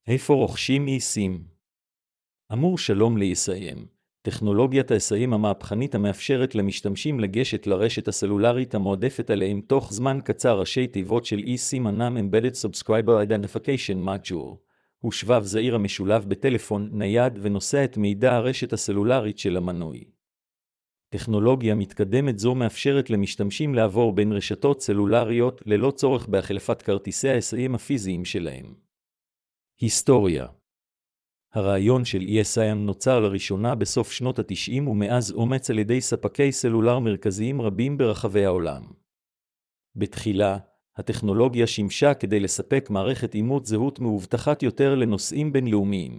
איפה רוכשים eSIM? אמור שלום ל-eSIM, טכנולוגיית ה-eSIM המהפכנית המאפשרת למשתמשים לגשת לרשת הסלולרית המועדפת עליהם תוך זמן קצר. ראשי תיבות של eSIM אינם Embedded Subscriber Identification Module, הוא שבב זעיר המשולב בטלפון נייד ונושא את מידע הרשת הסלולרית של המנוי. טכנולוגיה מתקדמת זו מאפשרת למשתמשים לעבור בין רשתות סלולריות ללא צורך בהחלפת כרטיסי ה-eSIM הפיזיים שלהם. היסטוריה. הרעיון של eSIM נוצר לראשונה בסוף שנות ה-90 ומאז אומץ על ידי ספקי סלולר מרכזיים רבים ברחבי העולם. בתחילה, הטכנולוגיה שימשה כדי לספק מערכת אימות זהות מאובטחת יותר לנושאים בינלאומיים.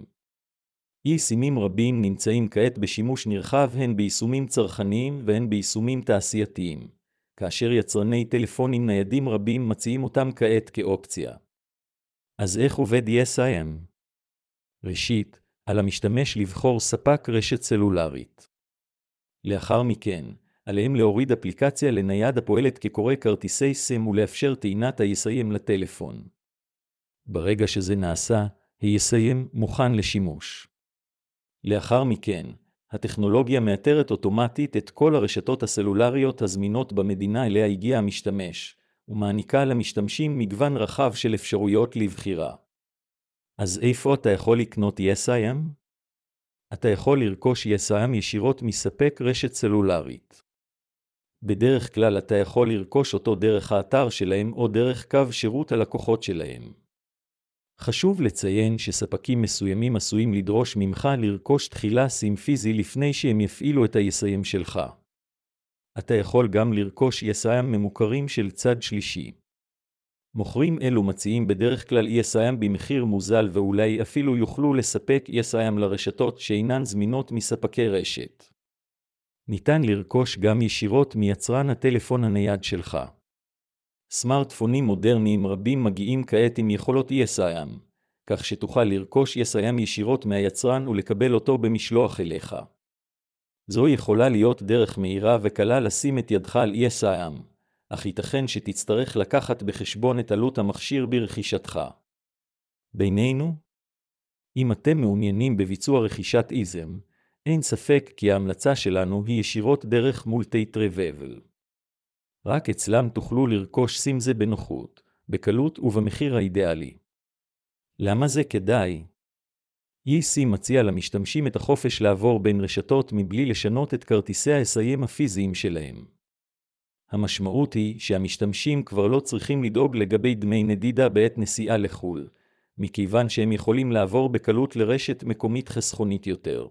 eSIMים רבים נמצאים כעת בשימוש נרחב הן ביישומים צרכניים והן ביישומים תעשייתיים, כאשר יצרני טלפונים ניידים רבים מציעים אותם כעת כאופציה. אז איך עובד eSIM? ראשית, על המשתמש לבחור ספק רשת סלולרית. לאחר מכן, עליהם להוריד אפליקציה לנייד הפועלת כקורא כרטיסי SIM ולאפשר טעינת ה-eSIM לטלפון. ברגע שזה נעשה, ה-eSIM מוכן לשימוש. לאחר מכן, הטכנולוגיה מאתרת אוטומטית את כל הרשתות הסלולריות הזמינות במדינה אליה הגיע המשתמש, ומעניקה למשתמשים מגוון רחב של אפשרויות לבחירה. אז איפה אתה יכול לקנות eSIM? אתה יכול לרכוש eSIM ישירות מספק רשת סלולרית. בדרך כלל אתה יכול לרכוש אותו דרך האתר שלהם או דרך קו שירות הלקוחות שלהם. חשוב לציין שספקים מסוימים עשויים לדרוש ממך לרכוש תחילה SIM פיזי לפני שהם יפעילו את ה-eSIM שלך. אתה יכול גם לרכוש eSIM ממוכרים של צד שלישי. מוכרים אלו מציעים בדרך כלל eSIM במחיר מוזל ואולי אפילו יוכלו לספק eSIM לרשתות שאינן זמינות מספקי רשת. ניתן לרכוש גם ישירות מיצרן הטלפון הנייד שלך. סמארטפונים מודרניים רבים מגיעים כעת עם יכולות eSIM, כך שתוכל לרכוש eSIM ישירות מהיצרן ולקבל אותו במשלוח אליך. זו יכולה להיות דרך מהירה וקלה לשים את ידך על eSIM, אך ייתכן שתצטרך לקחת בחשבון את עלות המכשיר ברכישתך. בינינו, אם אתם מעוניינים בביצוע רכישת eSIM, אין ספק כי ההמלצה שלנו היא ישירות דרך מולטי-טרייבל. רק אצלם תוכלו לרכוש SIM זה בנוחות, בקלות ובמחיר האידיאלי. למה זה כדאי? eSIM מציע למשתמשים את החופש לעבור בין רשתות מבלי לשנות את כרטיסי ה-eSIM הפיזיים שלהם. המשמעות היא שהמשתמשים כבר לא צריכים לדאוג לגבי דמי נדידה בעת נסיעה לחו"ל, מכיוון שהם יכולים לעבור בקלות לרשת מקומית חסכונית יותר.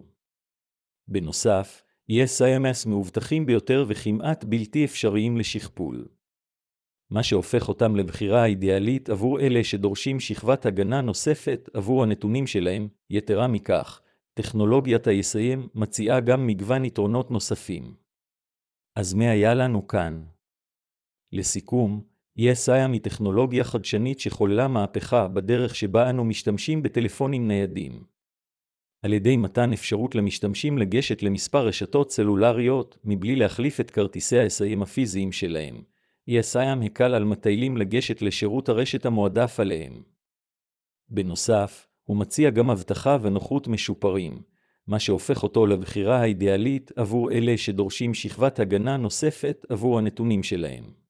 בנוסף, eSIMs מאובטחים ביותר וכמעט בלתי אפשריים לשכפול. מה שהופך אותם לבחירה האידיאלית עבור אלה שדורשים שכבת הגנה נוספת עבור הנתונים שלהם. יתרה מכך, טכנולוגיית ה-eSIM מציעה גם מגוון יתרונות נוספים. אז מה היה לנו כאן? לסיכום, eSIM היא טכנולוגיה חדשנית שחוללה מהפכה בדרך שבה אנו משתמשים בטלפונים ניידים. על ידי מתן אפשרות למשתמשים לגשת למספר רשתות סלולריות מבלי להחליף את כרטיסי ה-eSIM הפיזיים שלהם, eSIM הקל על מטיילים לגשת לשירות הרשת המועדף עליהם. בנוסף, הוא מציע גם אבטחה ונוחות משופרים, מה שהופך אותו לבחירה האידיאלית עבור אלה שדורשים שכבת הגנה נוספת עבור הנתונים שלהם.